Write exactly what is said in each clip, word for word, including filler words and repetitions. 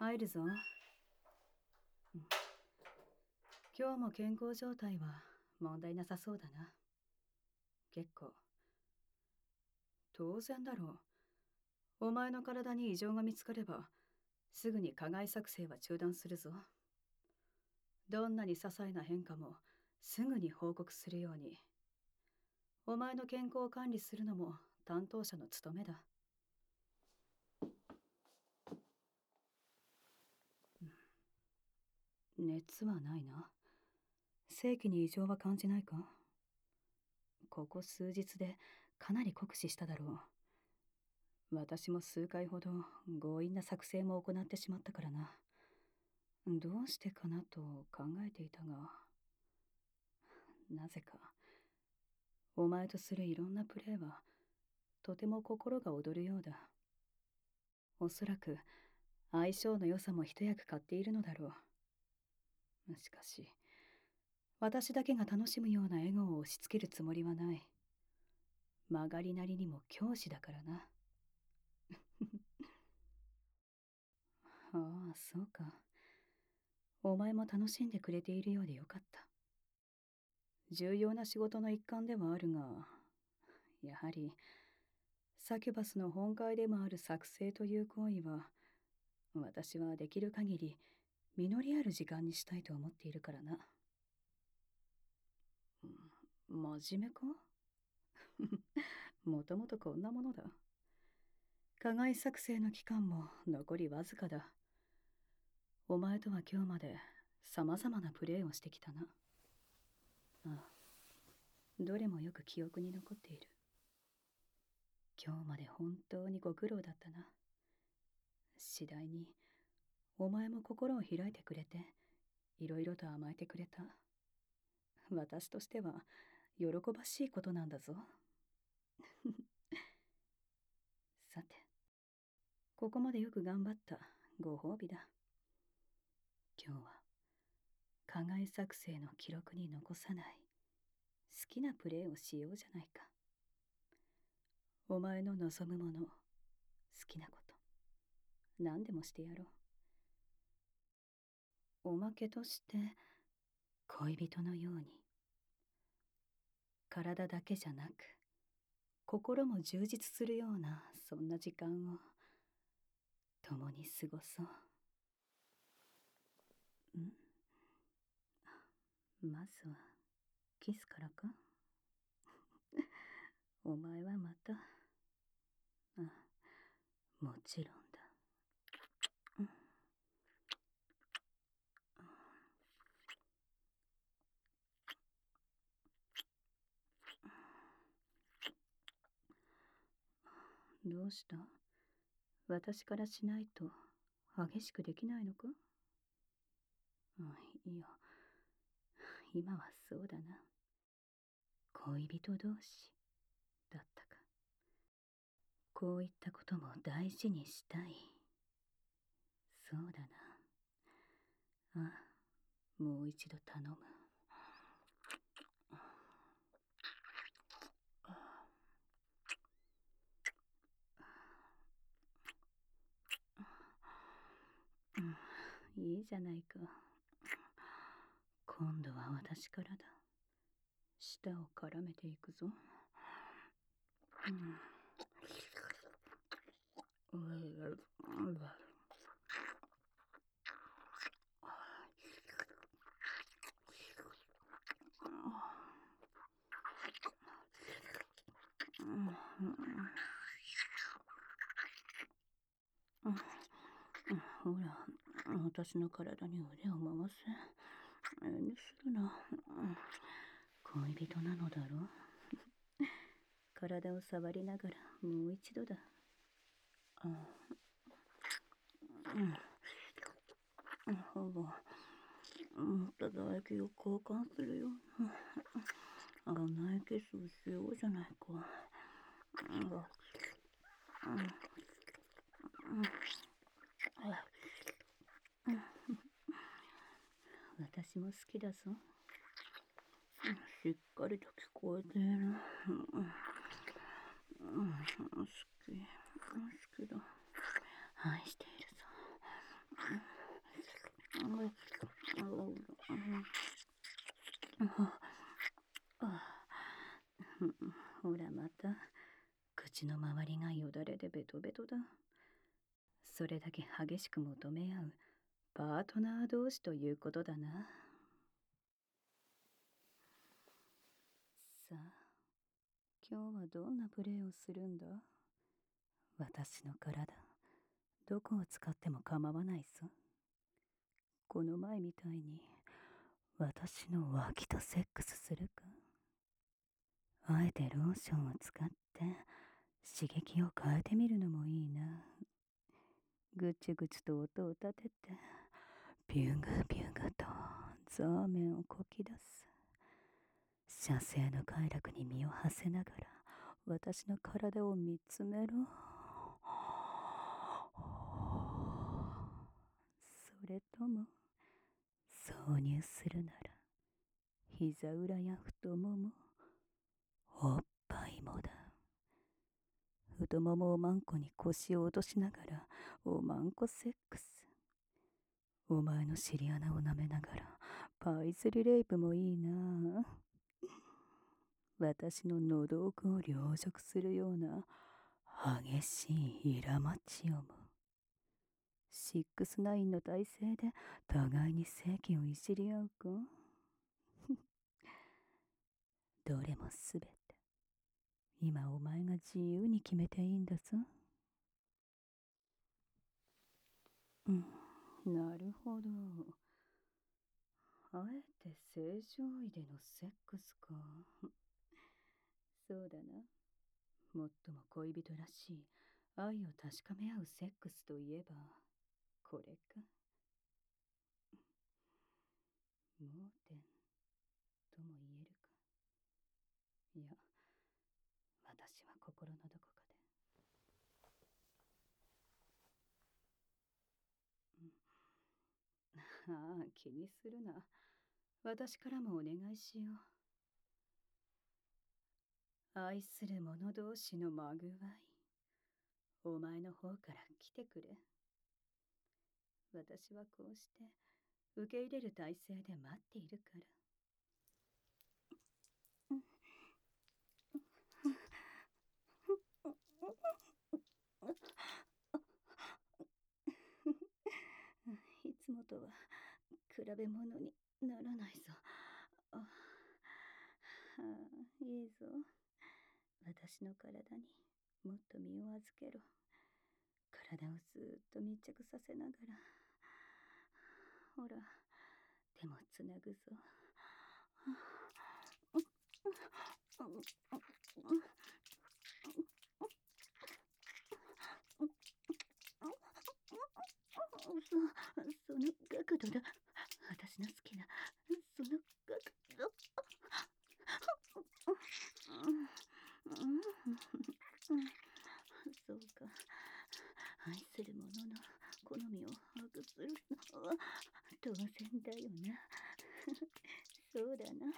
入るぞ。うん、今日も健康状態は問題なさそうだな。結構。当然だろう。お前の体に異常が見つかれば、すぐに加害作成は中断するぞ。どんなに些細な変化もすぐに報告するように。お前の健康を管理するのも担当者の務めだ。熱はないな。正気に異常は感じないか？ここ数日でかなり酷使しただろう。私も数回ほど強引な作成も行ってしまったからな。どうしてかなと考えていたが、なぜかお前とするいろんなプレーはとても心が躍るようだ。おそらく相性の良さも一役買っているのだろう。しかし私だけが楽しむような笑顔を押し付けるつもりはない。曲がりなりにも教師だからな。ああ、そうか。お前も楽しんでくれているようでよかった。重要な仕事の一環ではあるが、やはりサキュバスの本会でもある作成という行為は、私はできる限り実りある時間にしたいと思っているからな。真面目か？もともとこんなものだ。加害作成の期間も残りわずかだ。お前とは今日まで様々なプレーをしてきたな。ああ、どれもよく記憶に残っている。今日まで本当にご苦労だったな。次第にお前も心を開いてくれて、いろいろと甘えてくれた。私としては喜ばしいことなんだぞ。さて、ここまでよく頑張ったご褒美だ。今日は加害作成の記録に残さない好きなプレーをしようじゃないか。お前の望むもの、好きなこと、何でもしてやろう。おまけとして恋人のように、体だけじゃなく心も充実するようなそんな時間を共に過ごそう。ん？まずはキスからか？お前はまた。あ、もちろんだ。うん、どうした？私からしないと激しくできないのか？あ、いや、今はそうだな。恋人同士だったか。こういったことも大事にしたい。そうだな。あ、もう一度頼む。うん、いいじゃないか。今度は私からだ。舌を絡めていくぞ。うん。ほら、私の体に腕を回せ。遠慮するな。恋人なのだろう。体を触りながらもう一度だ。あ、うん、ほぼ持った唾液を交換するような甘いキスをしようじゃないか。うん、うん、私も好きだぞ。しっかりと聞こえている。うん、うん、好き、好きだ。愛しているぞ。 ほらまた口の周りがよだれでベトベトだ。それだけ激しく求め合うパートナー同士ということだな。さあ、今日はどんなプレーをするんだ？私の体、どこを使っても構わないさ。この前みたいに私の脇とセックスするか？あえてローションを使って刺激を変えてみるのもいいな。ぐちゅぐちゅと音を立ててビュグビュグとザーメンをこき出す。射精の快楽に身を馳せながら私の体を見つめろ。それとも挿入するなら膝裏や太もも、おっぱいもだ。太ももおまんこに腰を落としながらおまんこセックス。お前の尻穴を舐めながらパイズリレイプもいいな。私の喉奥を凌辱するような激しいイラマチオも。シックスナインの体勢で互いに性器をいじり合うか？どれもすべて今お前が自由に決めていいんだぞ。うん、なるほど。あえて正常位でのセックスか。そうだな。最も恋人らしい愛を確かめ合うセックスといえばこれか。盲点とも言えるか。いや、私は心のどこかで、うん、ああ、気にするな。私からもお願いしよう。愛する者同士のまぐわい、お前の方から来てくれ。私はこうして受け入れる体勢で待っているから。いつもとは比べ物にならないぞ。ああ、いいぞ。私の体にもっと身を預けろ。体をずーっと密着させながら。ほら、手もつなぐぞ。そ、その角度だ。私の好きな、その角度。そうか。愛する者の好みを把握するのは当然だよな。そうだな。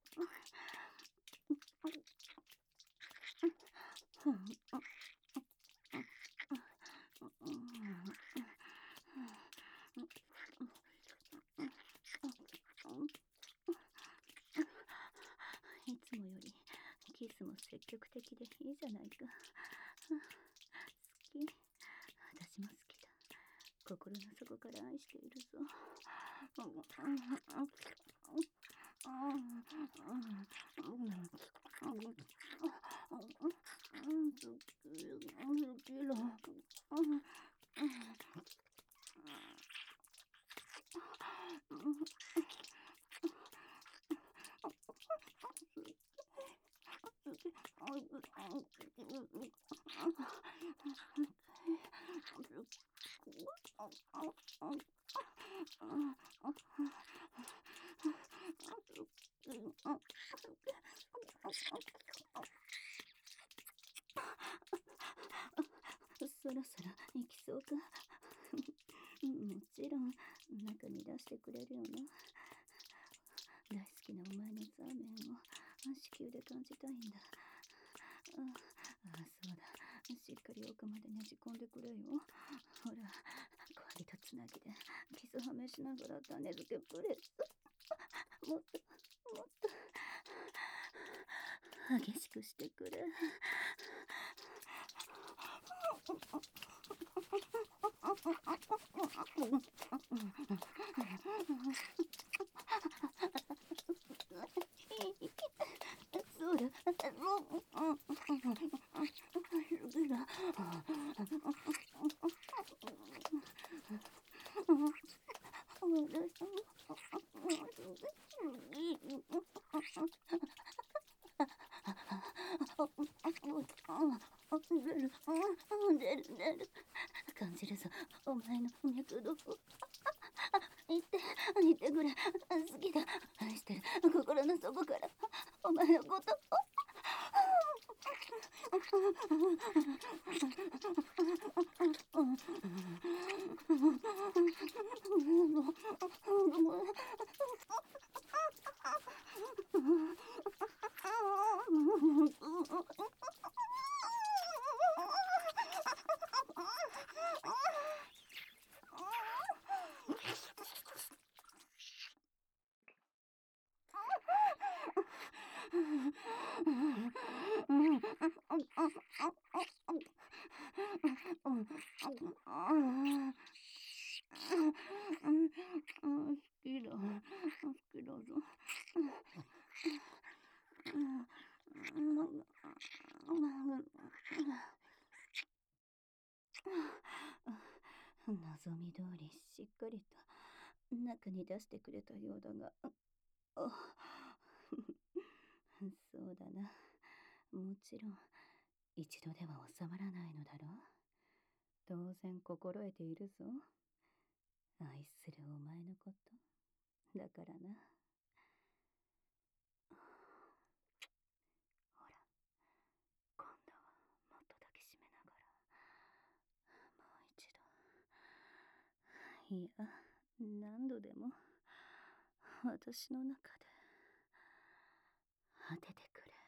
いつもよりキスも積極的でいいじゃないか。好き。私も好きだ。心の底から愛しているぞ。そろそろ行きそうか。もちろん中に出してくれるよな。大好きなお前のザーメンを子宮で感じたいんだ。ああ、そうだ。しっかり奥までねじ込んでくれよ。ほら、こぎとつなぎでキスはめしながら種付けプレス。もっともっと激しくしてくれ。そうだ。出る出る出る。感じるぞ、お前の脈動。言って言ってくれ。好きだ、愛してる、心の底からお前のことを。望み通りしっかりと中に出してくれたようだが、そうだな。もちろん一度では収まらないのだろう。当然心得ているぞ。愛するお前のこと。だからな。ほら、今度はもっと抱きしめながら、もう一度。いや、何度でも私の中で当ててくれ。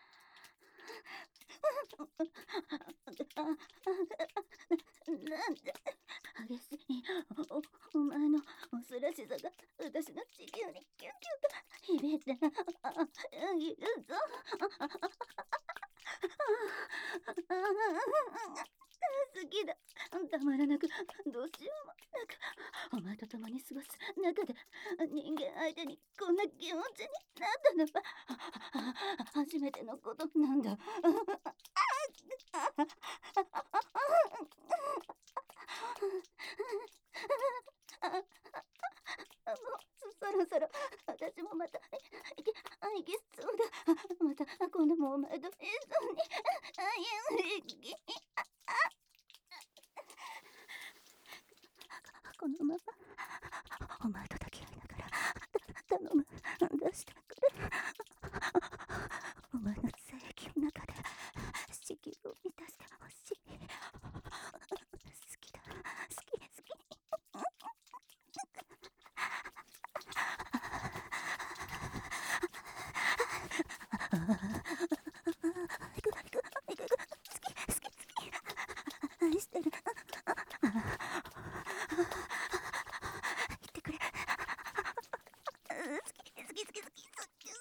なんで激しい お, お前のおすらしさが私の地球にキュンキュンと響いているぞ。好きだ。たまらなく、どうしようもなく、お前と共に過ごす中で人間相手にこんな気持ちになったのは初めてのことなんだ。そろそろ私もまた息きそうだ。また今度もお前と一緒に歩き。このままお前と抱き合いながら頼む、出してくれ。お前の精液の中で子宮を満たしてほしい。好きだ、好き好き。愛してる。言ってくれ。好き好き好き好き。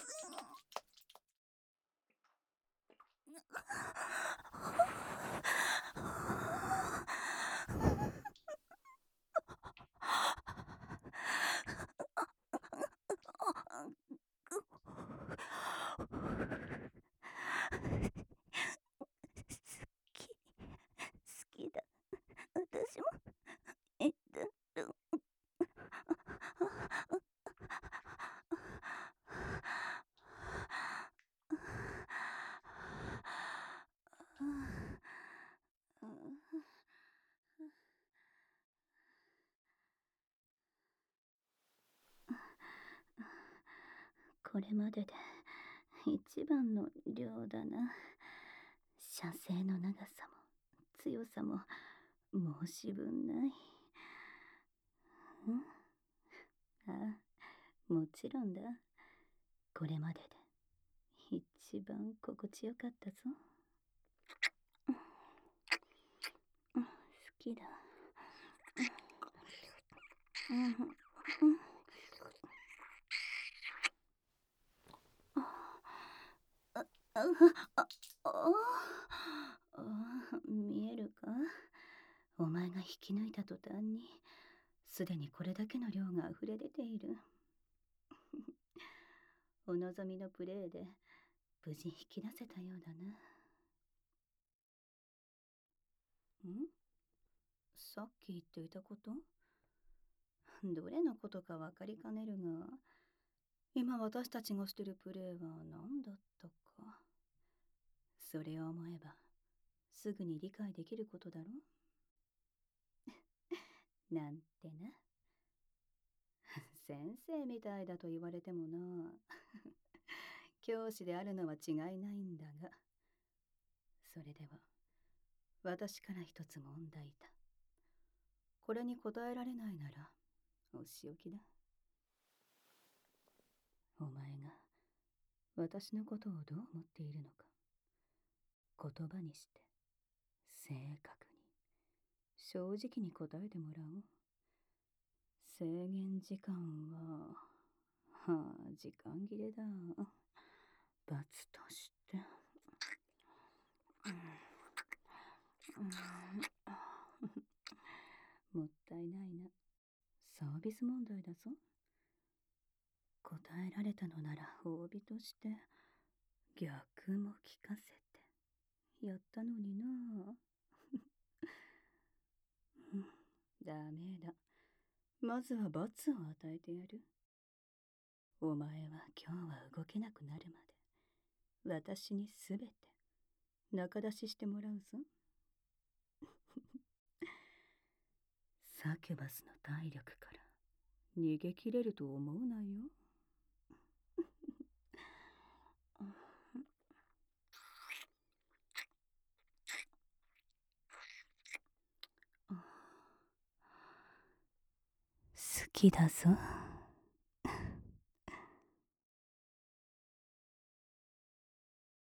好きだ。私も言ってる。これまでで一番の量だな。射精の長さも強さも申し分ない。んああ、もちろんだ。これまでで一番心地よかったぞ。好きだ。 うん、うん、あ、あ、あ、あ、見えるか？お前が引き抜いた途端に、すでにこれだけの量が溢れ出ている。お望みのプレーで無事引き出せたようだな。ん？さっき言っていたこと？どれのことか分かりかねるが、今私たちがしてるプレーは何だったか。それを思えばすぐに理解できることだろ。なんてな。先生みたいだと言われてもな。教師であるのは違いないんだが。それでは私から一つ問題だ。これに答えられないならお仕置きだ。お前が私のことをどう思っているのか、言葉にして正確に正直に答えてもらおう。制限時間は、はあ、時間切れだ。罰として、うん、もったいないな。サービス問題だぞ。答えられたのなら褒美として逆も聞かせてやったのにな。ダメだ。まずは罰を与えてやる。お前は今日は動けなくなるまで私にすべて仲出ししてもらうぞ。サキュバスの体力から逃げ切れると思うなよ。好きだぞ。